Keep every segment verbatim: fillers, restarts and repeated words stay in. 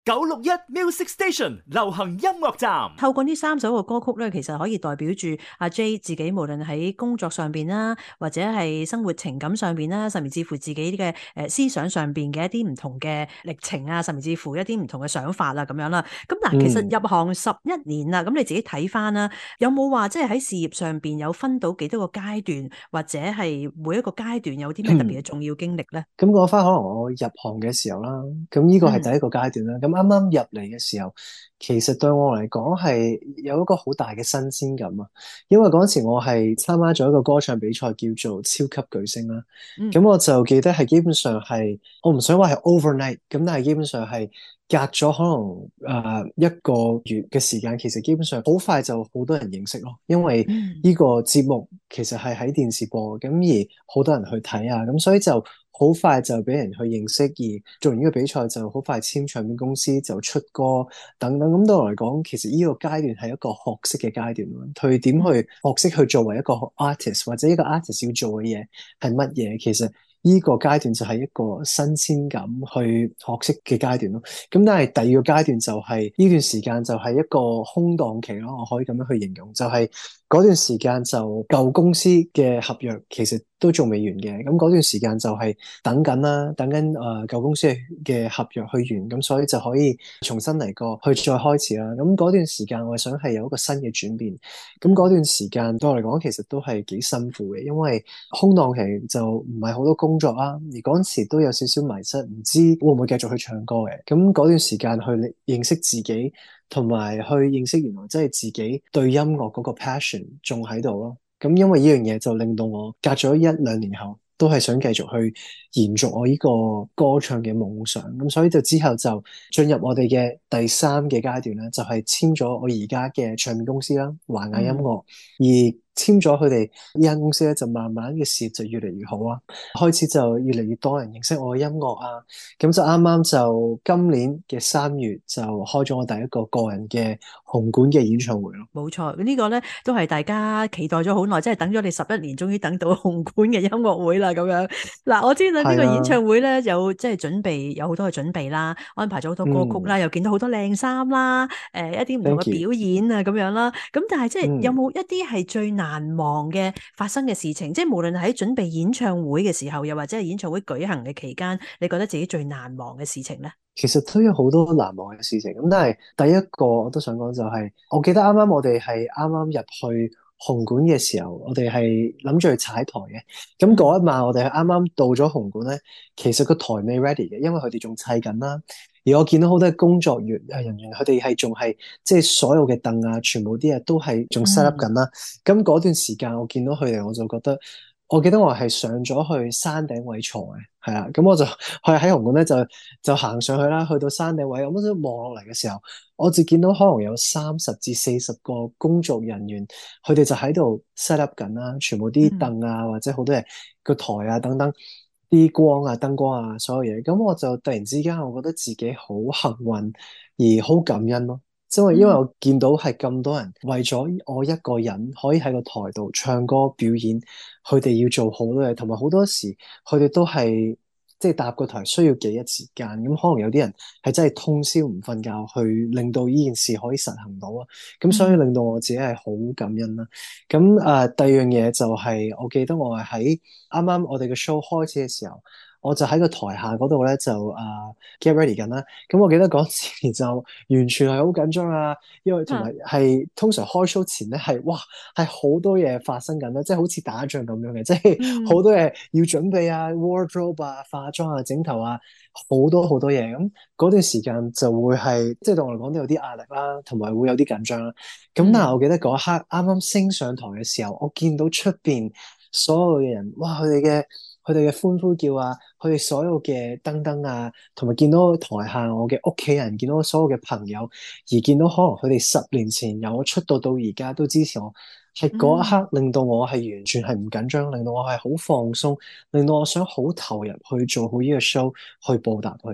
九六一 Music Station 流行音樂站， 透過呢三首嘅歌曲咧，其實可以代表住阿 J 自己，無論喺工作上邊啦，或者係生活情感上邊啦，甚至乎自己嘅誒思想上邊嘅一啲唔同嘅歷程啊，甚至乎一啲唔同嘅想法啦，咁樣啦。咁嗱，其實入行十一年啦，咁你自己睇翻啦，有冇話即係喺事業上邊有分到幾多個階段，或者係每一個階段有啲咩特別嘅重要經歷咧？ 咁講翻可能我入行嘅時候啦，咁呢個係第一個階段啦。咁啱啱入嚟嘅時候，其實對我嚟講係有一個好大嘅新鮮感啊。因為嗰陣時我係參加咗一個歌唱比賽叫做超級巨星啦。咁、嗯、我就記得係基本上係，我唔想話係 overnight，咁但係基本上係隔咗可能誒、呃、一個月嘅時間，其實基本上好快就好多人認識咯。因為呢個節目其實係喺電視播，咁而好多人去睇啊，咁所以就好快就俾人去認識，而做完呢個比賽就好快簽唱片公司，就出歌等等。咁對我嚟講，其實呢個階段係一個學識嘅階段咯。佢點去學識去作為一個 artist，或者一個 artist 要做嘅嘢係乜嘢？其實呢個階段就係一個新鮮感去學識嘅階段咯。咁但係第二個階段就係、是、呢段時間就係一個空檔期咯，我可以咁樣去形容，就係、是、嗰段時間就舊公司嘅合約其實都仲未完嘅，咁嗰段時間就係等緊啦，等緊誒舊公司嘅合約去完，咁所以就可以重新嚟過，去再開始啦。咁嗰段時間我想係有一個新嘅轉變，咁嗰段時間對我嚟講其實都係幾辛苦嘅，因為空檔期就唔係好多工作啦，而嗰陣時都有少少迷失，唔知會唔會繼續去唱歌嘅。咁嗰段時間去認識自己，同埋去認識原來真係自己對音樂嗰個 passion 仲喺度咯。咁因為呢樣嘢就令到我隔咗一兩年後都係想繼續去延續我呢個歌唱嘅夢想，咁所以就之後就進入我哋嘅第三嘅階段啦，就係簽咗我而家嘅唱片公司啦，華雅音樂。嗯、而簽咗佢哋呢間公司咧，就慢慢嘅事業就越嚟越好啊，開始就越嚟越多人認識我嘅音樂啊，咁就啱啱就今年嘅三月就開咗我第一個個人嘅紅館嘅演唱會咯。 冇錯，呢、這個咧都係大家期待咗好耐，即係等咗你十一年，終於等到紅館嘅音樂會啦。咁樣嗱，我知道呢個演唱會咧有即係準備，有好多嘅準備啦，安排咗好多歌曲啦，嗯、又見到好多靚衫啦，誒、呃、一啲唔同嘅表演啊咁樣啦。咁但係即係有冇一啲係最難忘嘅發生嘅事情？嗯、即係無論喺準備演唱會嘅時候，又或者係演唱會舉行嘅期間，你覺得自己最難忘嘅事情咧？ 其實都有好多難忘嘅事情，咁但係第一個我都想講就係、是，我記得啱啱我哋係啱啱入去紅館嘅時候，我哋係諗住去踩台嘅。咁嗰一晚我哋係啱啱到咗紅館咧，其實個台未 ready 嘅，因為佢哋仲砌緊啦。而我見到好多工作人員誒人員，佢哋係仲係即係所有嘅凳啊，全部啲嘢都係仲 set up 緊啦。咁嗰、嗯、段時間我見到佢哋，我就覺得。我記得我係上咗去山頂位坐嘅，係啦，咁我就去喺紅館咧就就行上去啦，去到山頂位，我咁樣望落嚟嘅時候，我就見到可能有三十至四十個工作人員，佢哋就喺度 set up 緊啦，全部啲凳啊、嗯、或者好多嘢個台啊等等，啲光啊燈光啊所有嘢，咁我就突然之間我覺得自己好幸運而好感恩咯。因為因為我見到係咁多人為咗我一個人可以喺個台度唱歌表演，佢哋要做好多嘢，同埋好多時佢哋都係即係搭個台需要幾日時間，咁可能有啲人係真係通宵唔瞓覺去令到呢件事可以實行到啊，咁所以令到我自己係好感恩啦。咁誒、呃、第二樣嘢就係、是、我記得我係喺啱啱我哋嘅 show 開始嘅時候。我就喺個台下嗰度咧，就啊、uh, get ready 緊啦。咁我記得嗰時就完全係好緊張啊，因為同埋係通常開 show 前咧係哇係好多嘢發生緊啦，即係好似打仗咁樣嘅，即係好多嘢要準備啊 wardrobe 啊、化妝啊、整頭啊，好多好多嘢。咁嗰段時間就會係即係對我嚟講都有啲壓力啦，同埋會有啲緊張啦。咁但係我記得嗰一刻啱啱升上台嘅時候，我見到出邊所有嘅人，哇！佢哋嘅佢哋嘅歡呼叫啊，佢哋所有嘅燈燈啊，同埋見到台下我嘅屋企人，見到所有嘅朋友，而見到可能佢哋十年前由我出道到而家都支持我，係嗰一刻令到我係完全係唔緊張，令到我係好放鬆，令到我想好投入去做好呢個 show，去報答佢哋咯。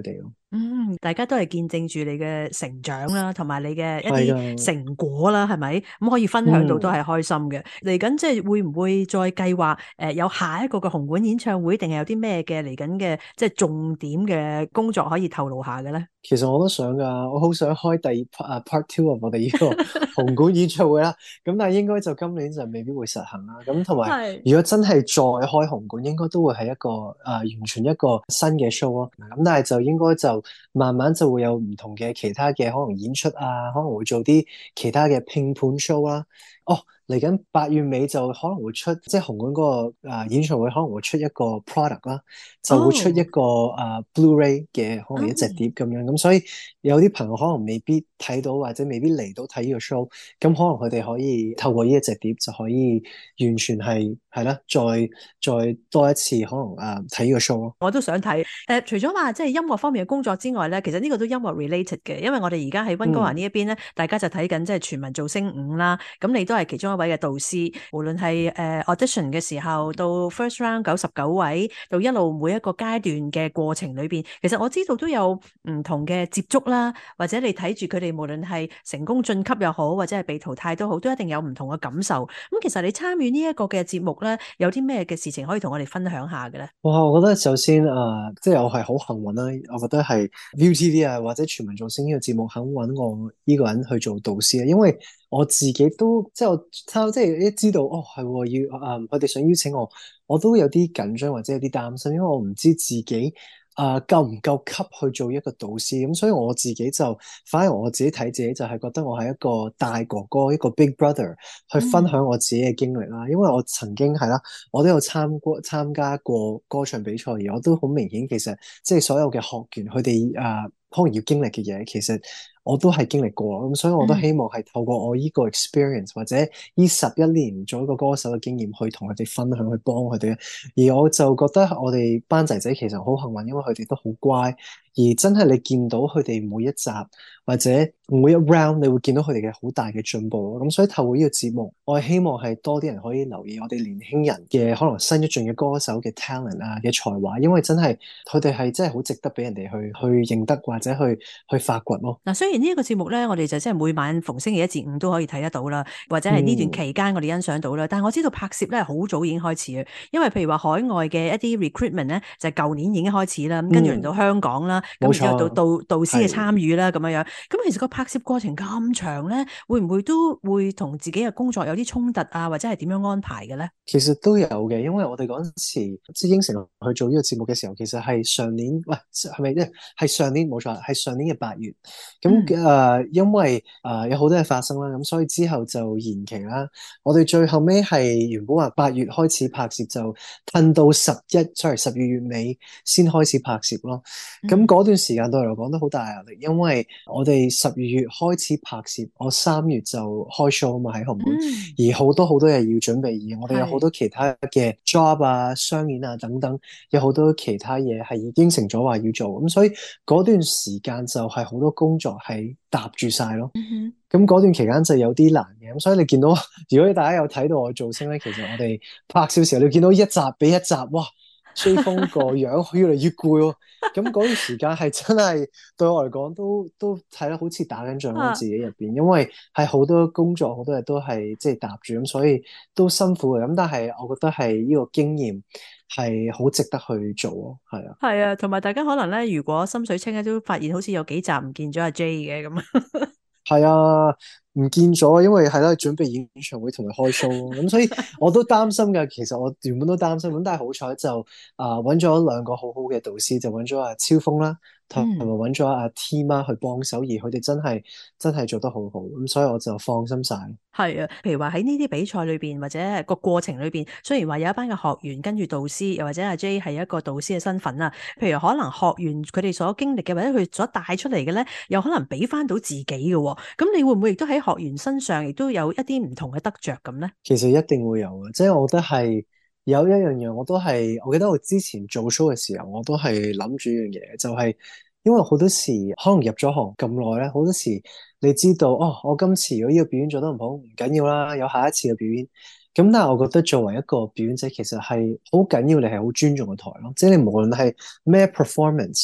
嗯，大家都係見證住你嘅成長啦，同埋你嘅一係啲噶。 成果啦，係咪？咁可以分享到都係開心嘅。嚟緊即係會唔會再計劃誒、呃、有下一個嘅紅館演唱會，定係有啲咩嘅嚟緊嘅即係重點嘅工作可以透露下嘅咧？ 其實我都想噶，我好想開第二 part 啊 part two of 我哋呢個紅館演唱會啦。咁但係應該就今年就未必會實行啦。咁同埋係如果真係再開紅館，應該都會係一個誒、呃、完全一個新嘅 show 咯。咁但係就應該就慢慢就會有唔同嘅其他嘅可能演出啊，可能會做啲其他嘅拼盤 show 啦。哦，嚟緊八月尾就可能會出，即係紅館嗰個誒演唱會可能會出一個 product 啦，就會出一個誒、呃、Blu-ray 嘅可能一隻碟咁樣。咁、哦、所以有啲朋友可能未必睇到或者未必嚟到睇呢個 show，咁可能佢哋可以透過呢一隻碟就可以完全係係啦，再再多一次可能誒睇呢個 show 咯。 我都想睇誒、呃，除咗話即係音樂方面嘅工作之外咧，其實呢個都音樂 related 嘅，因為我哋而家喺溫哥華呢一邊咧，嗯、大家就睇緊即係全民造星五啦。咁你都係其中一位嘅導師，無論係誒、呃、audition 嘅時候，到 first round 九十九位，到一路每一個階段嘅過程裏邊，其實我知道都有唔同嘅接觸啦，或者你睇住佢哋無論係成功晉級又好，或者係被淘汰都好，都一定有唔同嘅感受。咁其實你參與呢一個嘅節目咧，有啲咩嘅事情可以同我哋分享下嘅咧？ 哇，我覺得首先誒、呃，即係我係好幸運啦。我覺得係 ViuTV 啊，或者全民造星呢個節目肯揾我呢個人去做導師啊，因為我自己都即係我抄，即係一知道哦係要誒，佢哋想邀請我，我都有啲緊張或者有啲擔心，因為我唔知自己。啊、呃，夠唔夠級去做一個導師咁，所以我自己就反而我自己睇自己就係覺得我係一個大哥哥，一個 big brother 去分享我自己嘅經歷啦。嗯、因為我曾經係啦，我都有參過參加過歌唱比賽，而我都好明顯，其實即係所有嘅學員佢哋啊，可能要經歷嘅嘢，其實我都係經歷過咁，所以我都希望係透過我依個 experience 或者呢十一年做一個歌手嘅經驗，去同佢哋分享，去幫佢哋。而我就覺得我哋班仔仔其實好幸運，因為佢哋都好乖，而真係你見到佢哋每一集或者每一 round，你會見到佢哋嘅好大嘅進步咯。咁所以透過呢個節目，我係希望係多啲人可以留意我哋年輕人嘅可能新一進嘅歌手嘅 talent 啊嘅才華，因為真係佢哋係真係好值得俾人哋去去認得或者去去發掘咯。 嗱，雖然呢一個節目咧，我哋就即係每晚逢星期一至五都可以睇得到啦，或者係呢段期間我哋欣賞到啦。嗯、但係我知道拍攝咧好早已經開始嘅，因為譬如話海外嘅一啲 recruitment 咧，就係舊年已經開始啦，咁跟住嚟到香港啦，咁然之後到導導師嘅參與啦，咁樣樣。咁其實個拍攝過程咁長咧，會唔會都會同自己嘅工作有啲衝突啊，或者係點樣安排嘅咧？ 其實都有嘅，因為我哋嗰陣時即係應承去做呢個節目嘅時候，其實係上年，喂係咪咧？係上年冇錯，係上年嘅八月。咁誒、嗯呃，因為誒、呃、有好多嘢發生啦，咁所以之後就延期啦。我哋最後尾係原本話八月開始拍攝，就褪到十一，sorry 十二月尾先開始拍攝咯。咁嗰、嗯、段時間對我嚟講都好大壓力，因為我哋十二月開始拍攝，我三月就開 show 啊嘛喺紅館，嗯、而好多好多嘢要準備，而我哋有好多其他嘅 job 啊、商演啊等等，有好多其他嘢係已經應承咗話要做，咁所以嗰段時間就係好多工作係搭住晒咯。咁嗰、嗯、段期間就有啲難嘅，咁所以你見到，如果大家有睇到我造星咧，其實我哋拍攝時候，你見到一集比一集，哇！追風個樣越嚟越攰喎，咁嗰段時間係真係對我嚟講都都睇得好似打緊仗喺自己入邊，因為係好多工作好多嘢都係即係搭住咁，所以都辛苦嘅。咁但係我覺得係呢個經驗係好值得去做咯，係啊， 係啊，同埋大家可能咧，如果心水清咧，都發現好似有幾集唔見咗阿 J 嘅咁。 係啊，唔見咗，因為係啦，準備演唱會同佢開 show 咯，咁所以我都擔心㗎。其實我原本都擔心，咁但係好彩就啊揾咗兩個好好嘅導師，就揾咗阿超峰啦，同埋揾咗阿 T 媽去幫手，而佢哋真係真係做得好好，咁所以我就放心晒。 係啊，譬如話喺呢啲比賽裏邊或者個過程裏邊，雖然話有一班嘅學員跟住導師，又或者阿 J 係一個導師嘅身份啊，譬如可能學員佢哋所經歷嘅或者佢所帶出嚟嘅咧，又可能俾翻到自己嘅，咁你會唔會亦都喺學員身上亦都有一啲唔同嘅得着咁咧？ 其實一定會有嘅，即係我覺得係有一樣嘢，我都係我記得我之前做 show 嘅時候，我都係諗住一樣嘢，就係因為好多時可能入咗行咁耐咧，好多時你知道哦，我今次如果呢個表演做得唔好，唔緊要啦，有下一次嘅表演。咁但係我覺得作為一個表演者，其實係好緊要，你係好尊重個台咯，即係你無論係咩 performance，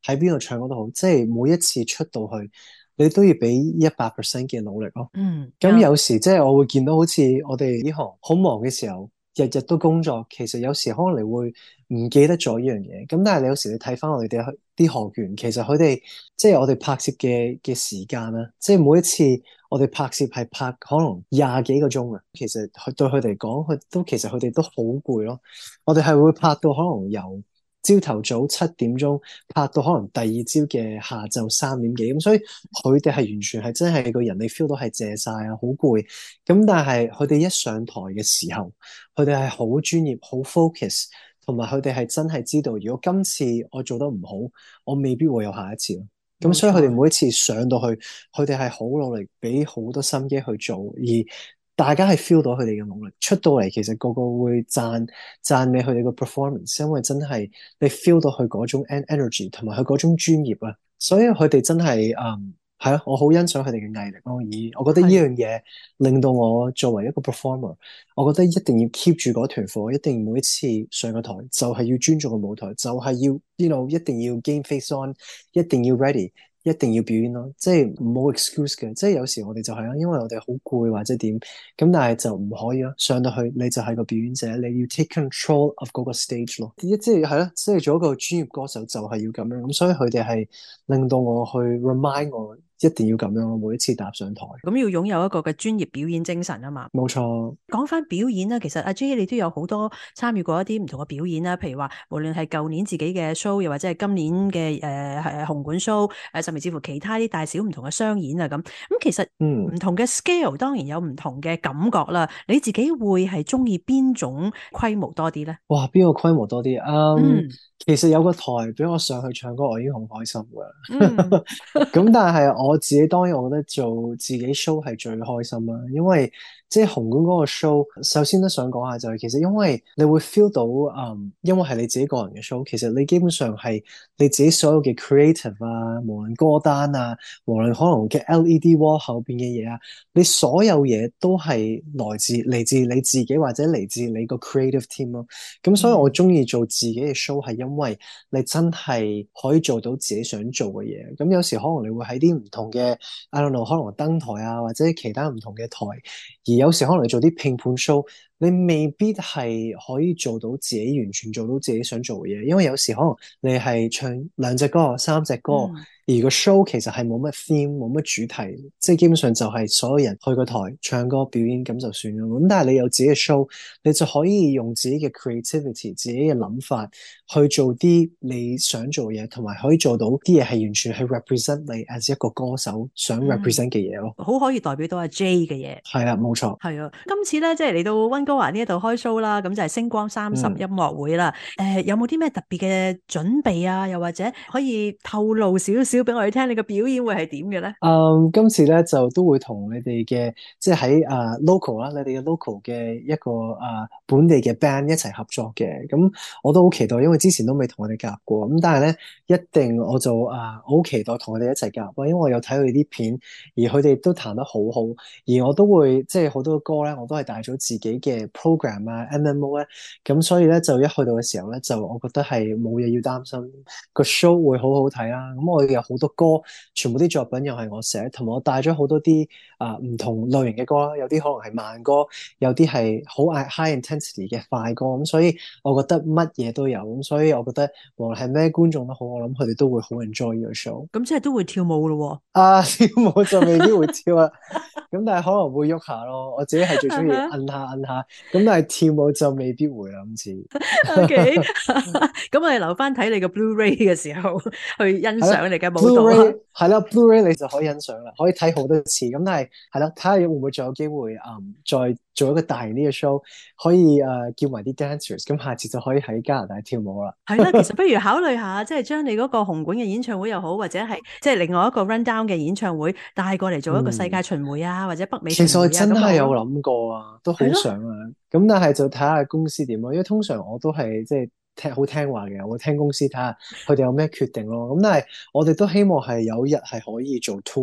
喺邊度唱歌都好，即係每一次出到去，你都要俾一百 percent 嘅努力咯。 嗯， 咁有時即係我會見到好似我哋呢行好忙嘅時候，日日都工作，其實有時可能你會唔記得咗呢樣嘢。咁但係你有時你睇翻我哋啲啲學員，其實佢哋即係我哋拍攝嘅嘅時間啦，即係每一次我哋拍攝係拍可能廿幾個鐘啊。其實佢對佢哋講，佢都其實佢哋都好攰咯。我哋係會拍到可能由朝頭早七點鐘拍到可能第二朝嘅下晝三點幾，咁所以佢哋係完全係真係個人你 feel 到係謝晒啊，好攰。咁但係佢哋一上台嘅時候，佢哋係好專業、好 focus，同埋佢哋係真係知道，如果今次我做得唔好，我未必會有下一次。咁所以佢哋每一次上到去，佢哋係好努力，俾好多心機去做，而大家係 feel 到佢哋嘅努力出到嚟，其實個個會讚讚美佢哋個 performance，因為真係你 feel 到佢嗰種 energy 同埋佢嗰種專業啊，所以佢哋真係嗯係咯，我好欣賞佢哋嘅毅力咯。而我覺得呢樣嘢令到我作為一個 performer，我覺得一定要 keep 住嗰團火，一定每一次上個台就係要尊重個舞台，就係要 you know 一定要 game face on， 一定要 ready。一定要表演咯，即係冇 excuse 嘅，即係有時我哋就係啦，因為我哋好攰或者點，咁但係就唔可以咯。上到去你就係個表演者，你要 take control of 嗰個 stage 咯。即係係咯，即係做一個專業歌手就係要咁樣，咁所以佢哋係令到我去 remind 我一定要咁樣咯。每一次踏上台， 咁要擁有一個嘅專業表演精神啊嘛。 冇錯。 講翻表演啦，其實阿 J 你都有好多參與過一啲唔同嘅表演啦，譬如話無論係舊年自己嘅 show，又或者係今年嘅誒係紅館 show，誒甚至乎其他啲大小唔同嘅商演啊咁。咁其實唔同嘅 scale 當然有唔同嘅感覺啦。你自己會係中意邊種規模多啲咧？ 哇，邊個規模多啲？嗯，嗯其實有個台俾我上去唱歌，我已經好開心噶。咁、嗯、但係我自己當然我覺得做自己 show 係最開心啦，因為即係紅館嗰個 show，首先都想講下就係，其實因為你會 feel 到，嗯，因為係你自己個人嘅 show，其實你基本上係你自己所有嘅 creative 啊，無論歌單啊，無論可能嘅 L E D wall 後邊嘅嘢啊，你所有嘢都係來自嚟自你自己或者嚟自你個 creative team 咯。咁所以我中意做自己嘅 show 係因為你真係可以做到自己想做嘅嘢。咁有時可能你會喺啲唔同嘅 I don't know，可能登台啊，或者其他唔同嘅台，而有時可能你做啲拼盤 show，你未必係可以做到自己完全做到自己想做嘅嘢，因為有時可能你係唱兩隻歌、三隻歌。嗯而個 show 其實係冇乜 theme，冇乜主題，即係基本上就係所有人去個台唱歌表演咁就算啦。咁但係你有自己嘅 show，你就可以用自己嘅 creativity、自己嘅諗法去做啲你想做嘅嘢，同埋可以做到啲嘢係完全係 represent 你 as 一個歌手想 represent 嘅嘢咯。 好、嗯、可以代表到阿 J 嘅嘢。 係啊，冇錯。 係啊，今次咧即係嚟到溫哥華呢一度開 show 啦，咁就係星光三十音樂會啦。誒、嗯呃，有冇啲咩特別嘅準備啊？又或者可以透露少少？少俾我哋聽，你嘅表演會係點嘅咧？ 嗯，今次咧就都會同你哋嘅，即係喺啊 local 啦，你哋嘅 local 嘅一個啊、呃、本地嘅 band 一齊合作嘅。咁我都好期待，因為之前都未同佢哋夾過。咁但係咧，一定我就啊好、呃、期待同佢哋一齊夾，因為我有睇佢哋啲片，而佢哋都彈得好好。而我都會即係好多歌咧，我都係帶咗自己嘅 program 啊 M M O 咧。咁所以咧就一去到嘅時候咧，就我覺得係冇嘢要擔心，個 show 會好好睇啦。咁我有好多歌，全部啲作品又係我寫，同埋我帶咗好多啲啊唔同類型嘅歌啦，有啲可能係慢歌，有啲係好 high intensity 嘅快歌，咁所以我覺得乜嘢都有，咁所以我覺得無論係咩觀眾都好，我諗佢哋都會好 enjoy 呢個 show。 咁即係都會跳舞咯喎？ 啊，跳舞就未必會跳啊，咁但係可能會喐下咯。我自己係最中意摁下摁下，咁但係跳舞就未必會啦。今次。 O K，咁我哋留翻睇你個 Blu-ray 嘅時候去欣賞你嘅舞蹈。 係啦，Blu-ray 你就可以欣賞啦，可以睇好多次。咁但係係啦，睇下會唔會仲有機會嗯再做一個大型啲嘅 show，可以誒、呃、叫埋啲 dancers，咁下次就可以喺加拿大跳舞啦。 係啦，其實不如考慮下，即係將你嗰個紅館嘅演唱會又好，或者係即係另外一個 run down 嘅演唱會帶過嚟做一個世界巡迴啊，嗯、或者北美巡迴啊。 其實我真係有諗過啊，都好想啊。咁但係就睇下公司點咯，因為通常我都係即係聽好聽話嘅，我會聽公司睇下佢哋有咩決定咯。咁但係我哋都希望係有一日係可以做 tour 咯。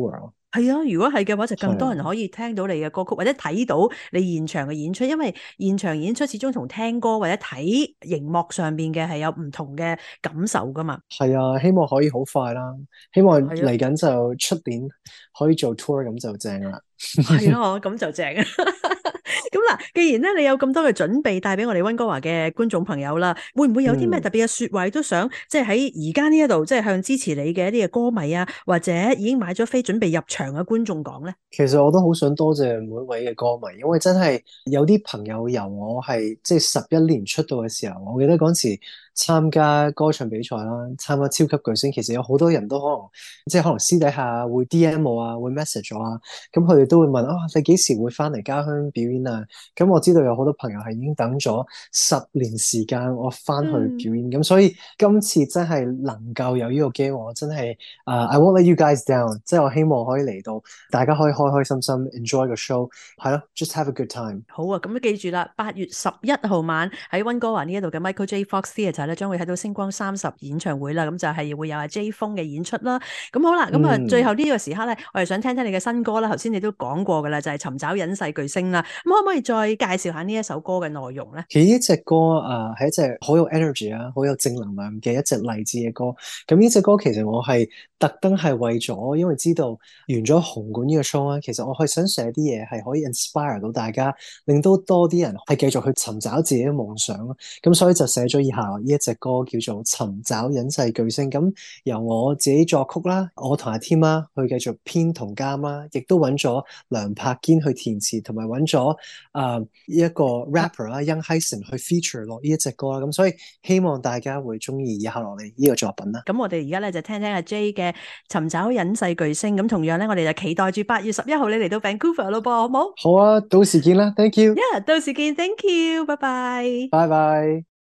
係啊，如果係嘅話，就更多人可以聽到你嘅歌曲，或者睇到你現場嘅演出，因為現場演出始終同聽歌或者睇熒幕上邊嘅係有唔同嘅感受噶嘛。 係啊，希望可以好快啦，希望係啊嚟緊就出年可以做 tour 咁就正啦。 係啊，咁就正啊！咁嗱，既然咧你有咁多嘅準備帶俾我哋溫哥華嘅觀眾朋友啦，會唔會有啲咩特別嘅說話都想即係喺而家呢一度，即係向支持你嘅一啲嘅歌迷啊，或者已經買咗飛準備入場嘅觀眾講咧？ 其實我都好想多謝每一位嘅歌迷，因為真係有啲朋友由我係即係十一年出道嘅時候，我記得嗰時參加歌唱比賽啦，參加超級巨星，其實有好多人都可能即係可能私底下會 D M 我啊，會 message 我啊，咁佢哋都會問啊，你幾時會翻嚟家鄉表演啊？咁我知道有好多朋友係已經等咗十年時間，我翻去表演，咁、嗯、所以今次真係能夠有呢個機會，我真係啊、uh, I won't let you guys down， 即係我希望可以嚟到，大家可以開開心心 enjoy 個 show， 係咯 ，just have a good time。 好啊，咁記住啦，八月十一號晚喺溫哥華呢一度嘅 Michael J Fox Theatre 咧，將會睇到星光三十演唱會啦，咁就係會有阿 J 風嘅演出啦。咁好啦，咁啊、嗯、最後呢個時刻咧，我哋想聽聽你嘅新歌啦。頭先你都講過噶啦，就係、是、尋找隱世巨星啦。咁可唔可以再介紹下呢一首歌嘅內容咧？ 其實呢隻歌啊，係、呃、一隻好有 energy 啊，好有正能量嘅一隻勵志嘅歌。咁呢隻歌其實我係特登係為咗，因為知道完咗紅館呢個 show 咧，其實我係想寫啲嘢係可以 inspire 到大家，令到多啲人係繼續去尋找自己嘅夢想。咁所以就寫咗以下呢一隻歌叫做《尋找隱世巨星》。咁由我自己作曲啦，我同阿添啦去繼續編同監啦，亦都揾咗梁柏堅去填詞，同埋揾咗誒一個 rapper 啦 Young Hyson 去 feature 落呢一隻歌啦。咁所以希望大家會中意以下落嚟呢個作品啦。 咁我哋而家咧就聽聽阿 J 嘅尋找隱世巨星。咁同樣咧，我哋就期待住八月十一號你嚟到 Vancouver 咯噃，好冇？ 好啊，到時見啦 ，thank you。 Yeah，到時見 ，thank you，拜拜。 拜拜。